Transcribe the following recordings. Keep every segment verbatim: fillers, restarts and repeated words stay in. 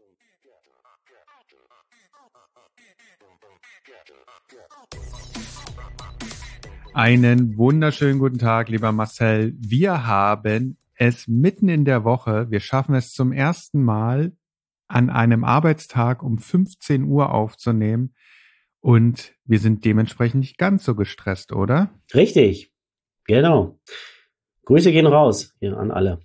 Einen wunderschönen guten Tag, lieber Marcel. Wir haben es mitten in der Woche. Wir schaffen es zum ersten Mal, an einem Arbeitstag um fünfzehn Uhr aufzunehmen. Und wir sind dementsprechend nicht ganz so gestresst, oder? Richtig, genau. Grüße gehen raus hier an alle.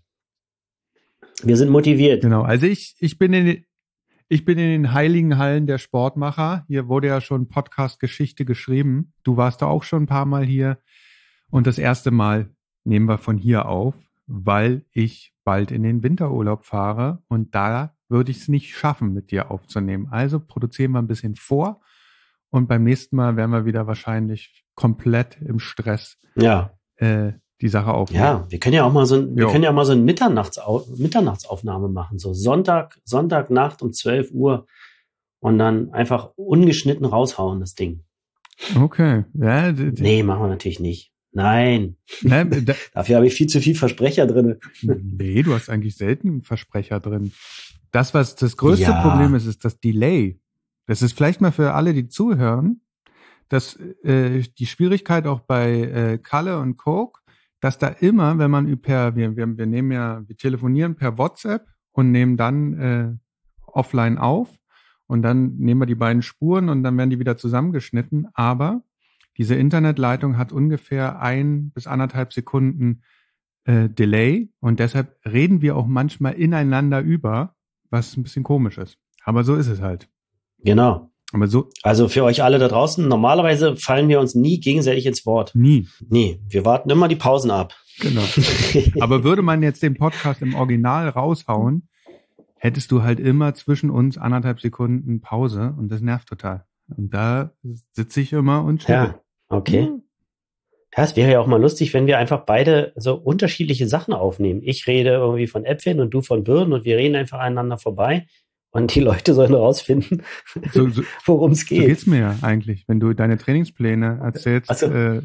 Wir sind motiviert. Genau, also ich, ich bin in, ich bin in den heiligen Hallen der Sportmacher. Hier wurde ja schon Podcast-Geschichte geschrieben. Du warst da auch schon ein paar Mal hier. Und das erste Mal nehmen wir von hier auf, weil ich bald in den Winterurlaub fahre. Und da würde ich es nicht schaffen, mit dir aufzunehmen. Also produzieren wir ein bisschen vor. Und beim nächsten Mal werden wir wieder wahrscheinlich komplett im Stress Ja. äh, die Sache aufnehmen. Ja, wir können ja auch mal so ein, wir Jo. können ja auch mal so eine Mitternachtsau- Mitternachtsaufnahme machen. So Sonntag, Sonntagnacht um zwölf Uhr und dann einfach ungeschnitten raushauen, das Ding. Okay. Ja, d- d- Nee, machen wir natürlich nicht. Nein. ne, da, Dafür habe ich viel zu viel Versprecher drin. nee, du hast eigentlich selten einen Versprecher drin. Das, was das größte Ja. Problem ist, ist das Delay. Das ist vielleicht mal für alle, die zuhören, dass äh, die Schwierigkeit auch bei äh, Kalle und Coke, dass da immer, wenn man per, wir, wir, wir nehmen ja, wir telefonieren per WhatsApp und nehmen dann äh, offline auf und dann nehmen wir die beiden Spuren und dann werden die wieder zusammengeschnitten. Aber diese Internetleitung hat ungefähr ein bis anderthalb Sekunden äh, Delay und deshalb reden wir auch manchmal ineinander über, was ein bisschen komisch ist. Aber so ist es halt. Genau. Aber so Also für euch alle da draußen, normalerweise fallen wir uns nie gegenseitig ins Wort. nie. Nee, wir warten immer die Pausen ab. Genau. Aber würde man jetzt den Podcast im Original raushauen, hättest du halt immer zwischen uns anderthalb Sekunden Pause und das nervt total. Und da sitze ich immer und chill. Ja, okay. Ja, es wäre ja auch mal lustig, wenn wir einfach beide so unterschiedliche Sachen aufnehmen. Ich rede irgendwie von Äpfeln und du von Birnen und wir reden einfach aneinander vorbei. Und die Leute sollen rausfinden, So, so, worum es so geht. geht's mir ja eigentlich, wenn du deine Trainingspläne erzählst. Ach so. Äh,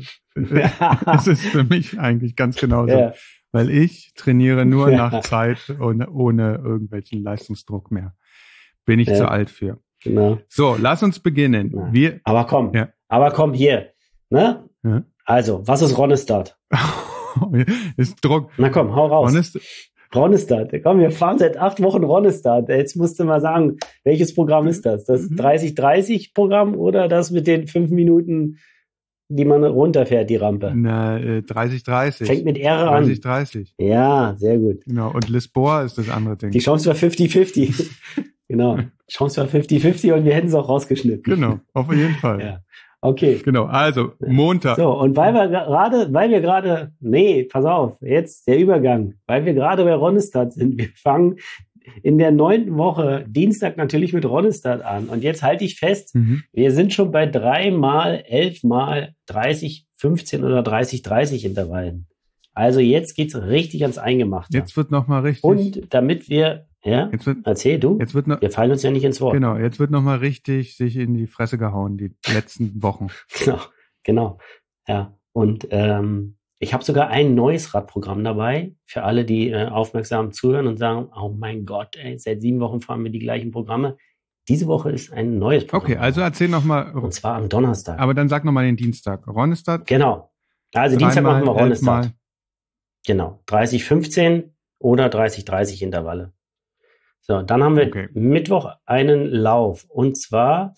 das ist für mich eigentlich ganz genauso. Ja. Weil ich trainiere nur Ja. nach Zeit und ohne irgendwelchen Leistungsdruck mehr. Bin ich Ja. zu alt für. Genau. So, lass uns beginnen. Ja. Wir, Aber komm, Ja. aber komm hier. Ne? ja. Also, was ist Ronestad? ist Druck. Na komm, hau raus. Honest, Ronestad. Komm, wir fahren seit acht Wochen Ronestad. Jetzt musst du mal sagen, welches Programm ist das? Das Mhm. dreißig dreißig Programm oder das mit den fünf Minuten, die man runterfährt, die Rampe? na, äh, dreißig dreißig. Fängt mit R dreißig an. dreißig. Ja, sehr gut. Genau. Und Lisboa ist das andere Ding. Die Chance war fünfzig fünfzig. Genau. Chance war fünfzig fünfzig und wir hätten es auch rausgeschnitten. Genau. Auf jeden Fall. Ja. Okay. Genau. Also, Montag. So, und weil wir gerade, weil wir gerade, nee, pass auf, jetzt der Übergang, weil wir gerade bei Ronestad sind, wir fangen in der neunten Woche Dienstag natürlich mit Ronestad an. Und jetzt halte ich fest, Mhm. wir sind schon bei dreimal, elfmal dreißig, fünfzehn oder dreißig, dreißig Intervallen. Also jetzt geht's richtig ans Eingemachte. Jetzt wird nochmal richtig. Und damit wir, ja, jetzt wird, erzähl du, jetzt wird noch, wir fallen uns ja nicht ins Wort. genau. Jetzt wird nochmal richtig sich in die Fresse gehauen, die letzten Wochen. Genau, genau. Ja, und ähm, ich habe sogar ein neues Radprogramm dabei für alle, die äh, aufmerksam zuhören und sagen, oh mein Gott, ey, seit sieben Wochen fahren wir die gleichen Programme. Diese Woche ist ein neues Programm. Okay, also erzähl nochmal. Und zwar am Donnerstag. Aber dann sag nochmal den Dienstag. Ronestad. Genau. Also Dienstag dreimal, machen wir Ronestad. elfmal. Genau. dreißig fünfzehn oder dreißig dreißig Intervalle. So, dann haben wir Okay. Mittwoch einen Lauf. Und zwar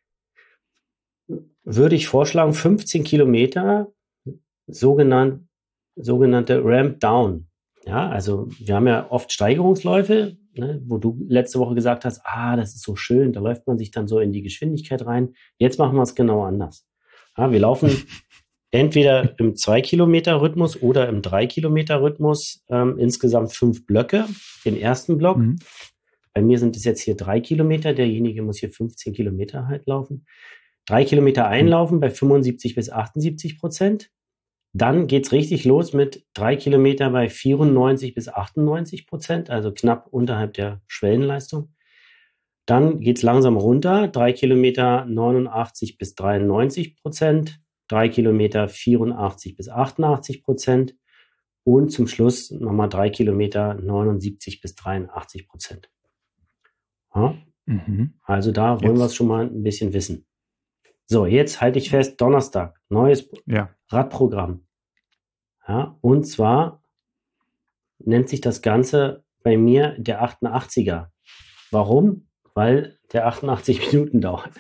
würde ich vorschlagen, fünfzehn Kilometer, sogenannt, sogenannte Ramp Down. Ja, also wir haben ja oft Steigerungsläufe, ne, wo du letzte Woche gesagt hast, ah, das ist so schön, da läuft man sich dann so in die Geschwindigkeit rein. Jetzt machen wir es genau anders. Ja, wir laufen entweder im zwei Kilometer Rhythmus oder im drei Kilometer Rhythmus, ähm, insgesamt fünf Blöcke. Den ersten Block, Mhm. bei mir sind es jetzt hier drei Kilometer, derjenige muss hier fünfzehn Kilometer halt laufen. Drei Kilometer einlaufen bei fünfundsiebzig bis achtundsiebzig Prozent. Dann geht's richtig los mit drei Kilometer bei vierundneunzig bis achtundneunzig Prozent, also knapp unterhalb der Schwellenleistung. Dann geht's langsam runter, drei Kilometer neunundachtzig bis dreiundneunzig Prozent, drei Kilometer vierundachtzig bis achtundachtzig Prozent und zum Schluss nochmal drei Kilometer neunundsiebzig bis dreiundachtzig Prozent. Ja? Mhm. Also da wollen Jetzt- wir es schon mal ein bisschen wissen. So, jetzt halte ich fest, Donnerstag, neues Ja. Radprogramm. Ja, und zwar nennt sich das Ganze bei mir der achtundachtziger. Warum? Weil der achtundachtzig Minuten dauert.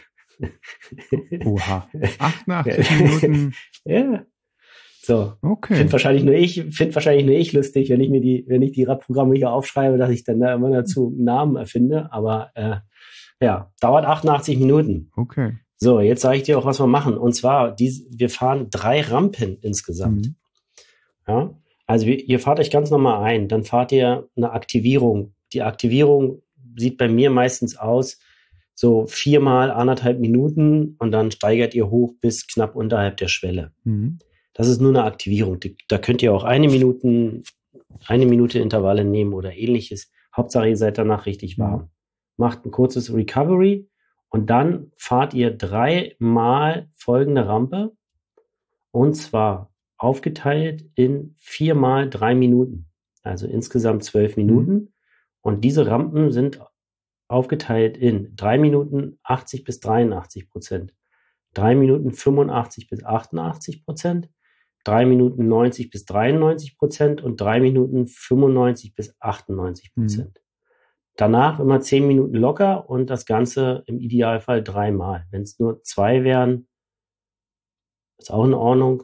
Oha. achtundachtzig Minuten. Ja. So. Okay. Find wahrscheinlich nur ich, find wahrscheinlich nur ich lustig, wenn ich mir die, wenn ich die Radprogramme hier aufschreibe, dass ich dann da immer dazu einen Namen erfinde. Aber äh, ja, dauert achtundachtzig Minuten. Okay. So, jetzt sage ich dir auch, was wir machen. Und zwar, dies, wir fahren drei Rampen insgesamt. Mhm. Ja, also wir, ihr fahrt euch ganz normal ein, dann fahrt ihr eine Aktivierung. Die Aktivierung sieht bei mir meistens aus, so viermal anderthalb Minuten und dann steigert ihr hoch bis knapp unterhalb der Schwelle. Mhm. Das ist nur eine Aktivierung. Die, da könnt ihr auch eine Minute, eine Minute Intervalle nehmen oder ähnliches. Hauptsache, ihr seid danach richtig warm. Mhm. Macht ein kurzes Recovery und dann fahrt ihr dreimal folgende Rampe und zwar aufgeteilt in viermal drei Minuten, also insgesamt zwölf Minuten. Mhm. Und diese Rampen sind aufgeteilt in drei Minuten achtzig bis dreiundachtzig Prozent, drei Minuten fünfundachtzig bis achtundachtzig Prozent, drei Minuten neunzig bis dreiundneunzig Prozent und drei Minuten fünfundneunzig bis achtundneunzig Prozent. Mhm. Danach immer zehn Minuten locker und das Ganze im Idealfall dreimal. Wenn es nur zwei wären, ist auch in Ordnung.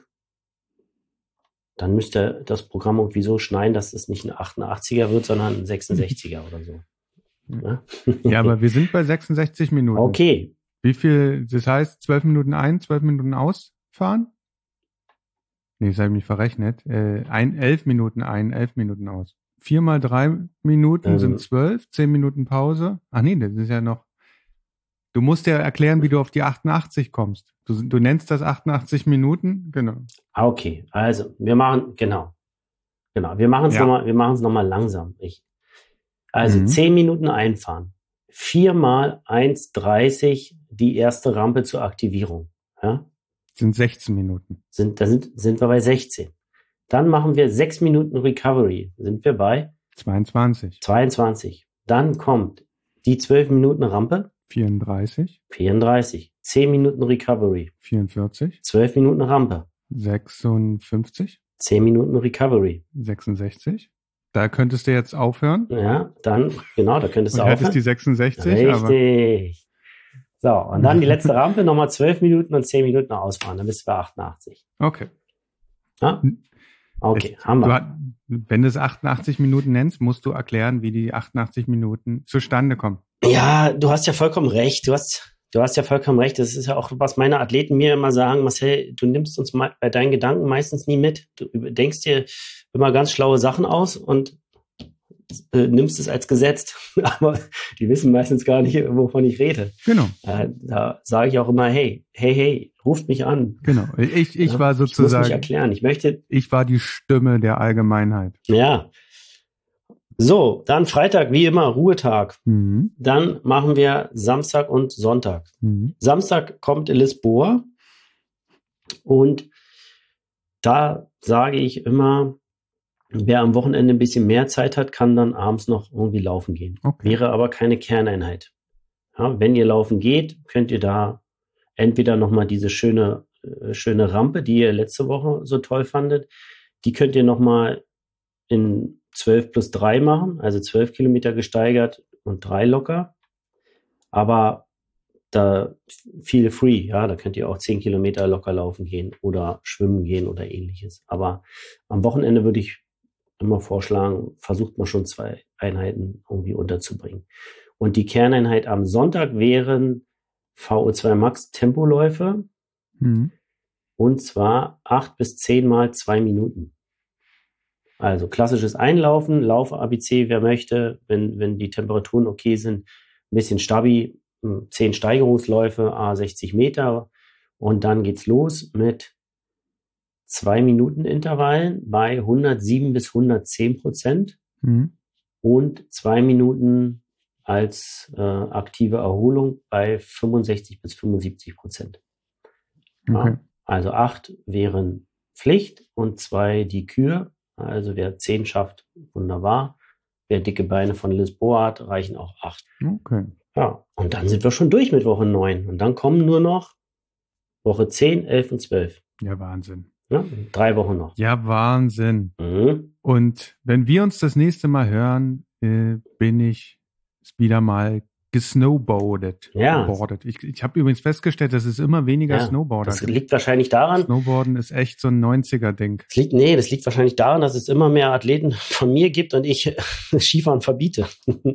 Dann müsste das Programm irgendwie so schneiden, dass es nicht ein achtundachtziger wird, sondern ein sechsundsechziger oder so. Ja, ja, aber wir sind bei sechsundsechzig Minuten. Okay. Wie viel, das heißt zwölf Minuten ein, zwölf Minuten ausfahren? Nee, das habe ich mich verrechnet. Äh, ein, elf Minuten ein, elf Minuten aus. Vier mal drei Minuten Ähm, sind zwölf, zehn Minuten Pause. Ach nee, das ist ja noch. Du musst ja erklären, wie du auf die achtundachtzig kommst. Du, du nennst das achtundachtzig Minuten, genau. Okay, also wir machen, genau. Genau, wir machen es Ja. nochmal, wir machen es nochmal langsam. Ich, also Mhm. zehn Minuten einfahren. Viermal eins dreißig die erste Rampe zur Aktivierung. Ja? Sind sechzehn Minuten. Sind, da sind, sind wir bei sechzehn. Dann machen wir sechs Minuten Recovery. Sind wir bei zweiundzwanzig. zweiundzwanzig. Dann kommt die zwölf Minuten Rampe. vierunddreißig. vierunddreißig. zehn Minuten Recovery. vierundvierzig. zwölf Minuten Rampe. sechsundfünfzig. zehn Minuten Recovery. sechsundsechzig. Da könntest du jetzt aufhören. Ja, dann, genau, da könntest du Und hättest aufhören. die sechsundsechzig. Richtig. Aber so, und dann die letzte Rampe, nochmal zwölf Minuten und zehn Minuten ausfahren. Dann bist du bei achtundachtzig. Okay. Ja? Okay, Jetzt, haben wir. Du, wenn du es achtundachtzig Minuten nennst, musst du erklären, wie die achtundachtzig Minuten zustande kommen. Ja, du hast ja vollkommen recht. Du hast, du hast ja vollkommen recht. Das ist ja auch, was meine Athleten mir immer sagen, Marcel, du nimmst uns mal bei deinen Gedanken meistens nie mit. Du denkst dir immer ganz schlaue Sachen aus und äh, nimmst es als gesetzt. Aber die wissen meistens gar nicht, wovon ich rede. Genau. Äh, da sage ich auch immer, hey, hey, hey, ruft mich an. Genau. Ich, ich ja, war sozusagen. Ich muss mich erklären. Ich möchte. Ich war die Stimme der Allgemeinheit. Ja. So, dann Freitag, wie immer, Ruhetag. Mhm. Dann machen wir Samstag und Sonntag. Mhm. Samstag kommt Lisboa und da sage ich immer, wer am Wochenende ein bisschen mehr Zeit hat, kann dann abends noch irgendwie laufen gehen. Okay. Wäre aber keine Kerneinheit. Ja, wenn ihr laufen geht, könnt ihr da entweder nochmal diese schöne, äh, schöne Rampe, die ihr letzte Woche so toll fandet, die könnt ihr nochmal in zwölf plus drei machen, also zwölf Kilometer gesteigert und drei locker. Aber da viel free, ja, da könnt ihr auch zehn Kilometer locker laufen gehen oder schwimmen gehen oder ähnliches. Aber am Wochenende würde ich immer vorschlagen, versucht man schon zwei Einheiten irgendwie unterzubringen. Und die Kerneinheit am Sonntag wären V O zwei Max Tempoläufe. Mhm. Und zwar acht bis zehn mal zwei Minuten. Also klassisches Einlaufen, Lauf-A B C, wer möchte, wenn, wenn die Temperaturen okay sind, ein bisschen Stabi, zehn Steigerungsläufe, a sechzig Meter und dann geht's los mit zwei Minuten Intervallen bei hundertsieben bis hundertzehn Prozent Mhm. und zwei Minuten als äh, aktive Erholung bei fünfundsechzig bis fünfundsiebzig Prozent. Okay. Ja, also acht wären Pflicht und zwei die Kür. Also wer zehn schafft, wunderbar. Wer dicke Beine von Lisboa hat, reichen auch acht. Okay. Ja, und dann sind wir schon durch mit Woche neun. Und dann kommen nur noch Woche zehn, elf und zwölf. Ja, Wahnsinn. Ja, drei Wochen noch. Ja, Wahnsinn. Mhm. Und wenn wir uns das nächste Mal hören, äh, bin ich wieder mal gesnowboardet. Ja. Boardet. Ich, ich habe übrigens festgestellt, dass es immer weniger Ja, Snowboarder das gibt. liegt wahrscheinlich daran, Snowboarden ist echt so ein neunziger-Ding. das liegt, nee, das liegt wahrscheinlich daran, dass es immer mehr Athleten von mir gibt und ich Skifahren verbiete.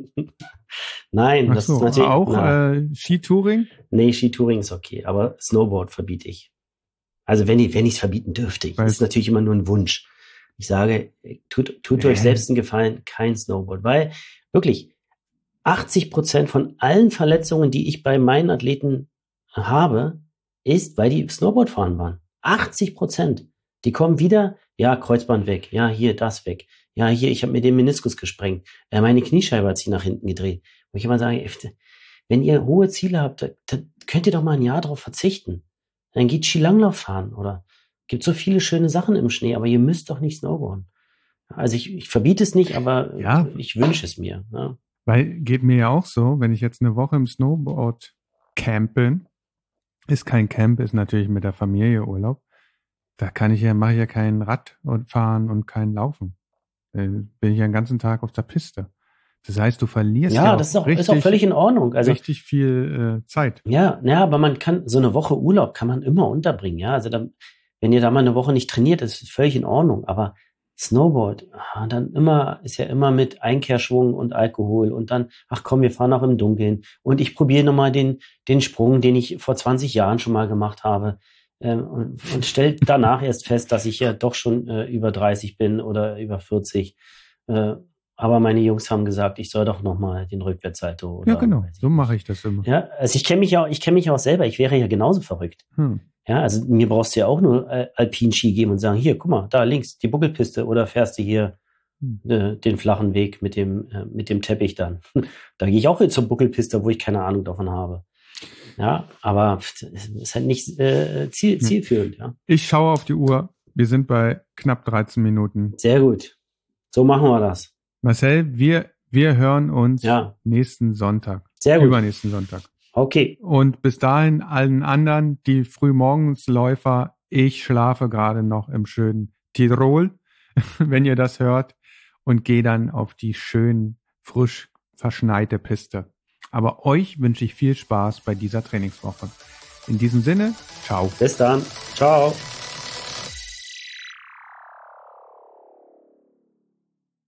Nein, Ach das so, ist natürlich auch na, äh, Skitouring? nee, Skitouring ist okay, aber Snowboard verbiete ich. Also wenn ich wenn ich es verbieten dürfte, Weil- das ist natürlich immer nur ein Wunsch. Ich sage, tut, tut Nee. euch selbst einen Gefallen, kein Snowboard, weil wirklich achtzig Prozent von allen Verletzungen, die ich bei meinen Athleten habe, ist, weil die Snowboard fahren waren. achtzig Prozent. Die kommen wieder, ja, Kreuzband weg, ja, hier, das weg. Ja, hier, ich habe mir den Meniskus gesprengt. Äh, meine Kniescheibe hat sich nach hinten gedreht. Wo ich immer sage, wenn ihr hohe Ziele habt, dann könnt ihr doch mal ein Jahr drauf verzichten. Dann geht Skilanglauf fahren oder gibt so viele schöne Sachen im Schnee, aber ihr müsst doch nicht snowboarden. Also ich, ich verbiete es nicht, aber Ja. ich wünsche es mir. Ja. Weil geht mir ja auch so, wenn ich jetzt eine Woche im Snowboard Camp bin, ist kein Camp, ist natürlich mit der Familie Urlaub. Da kann ich ja, mache ich ja kein Radfahren und kein Laufen. Da bin ich ja den ganzen Tag auf der Piste. Das heißt, du verlierst ja, Ja, auch das ist auch, richtig, ist auch völlig in Ordnung. Also richtig viel äh, Zeit. ja, ja, aber man kann so eine Woche Urlaub kann man immer unterbringen. Ja, also dann, wenn ihr da mal eine Woche nicht trainiert, das ist völlig in Ordnung. Aber Snowboard, ah, dann immer ist ja immer mit Einkehrschwung und Alkohol und dann, ach komm, wir fahren auch im Dunkeln und ich probiere nochmal den den Sprung, den ich vor zwanzig Jahren schon mal gemacht habe ähm, und, und stell danach erst fest, dass ich ja doch schon äh, über dreißig bin oder über vierzig. Äh, aber meine Jungs haben gesagt, ich soll doch nochmal den Rückwärtssalto. Oder Ja, genau. weiß ich So nicht. mache ich das immer. Ja, also ich kenne mich ja, ich kenne mich auch selber. Ich wäre ja genauso verrückt. Hm. Ja, also mir brauchst du ja auch nur äh, Alpin-Ski geben und sagen, hier, guck mal, da links die Buckelpiste oder fährst du hier Hm. äh, den flachen Weg mit dem äh, mit dem Teppich dann. Da gehe ich auch zur Buckelpiste, wo ich keine Ahnung davon habe. Ja, aber es ist halt nicht äh, ziel, Hm. zielführend. Ja, Ich schaue auf die Uhr. Wir sind bei knapp dreizehn Minuten. sehr gut. So machen wir das. Marcel, wir, wir hören uns Ja, nächsten Sonntag. sehr gut. Übernächsten Sonntag. Okay. Und bis dahin allen anderen, die Frühmorgensläufer, ich schlafe gerade noch im schönen Tirol, wenn ihr das hört, und gehe dann auf die schön frisch verschneite Piste. Aber euch wünsche ich viel Spaß bei dieser Trainingswoche. In diesem Sinne, ciao. Bis dann. Ciao.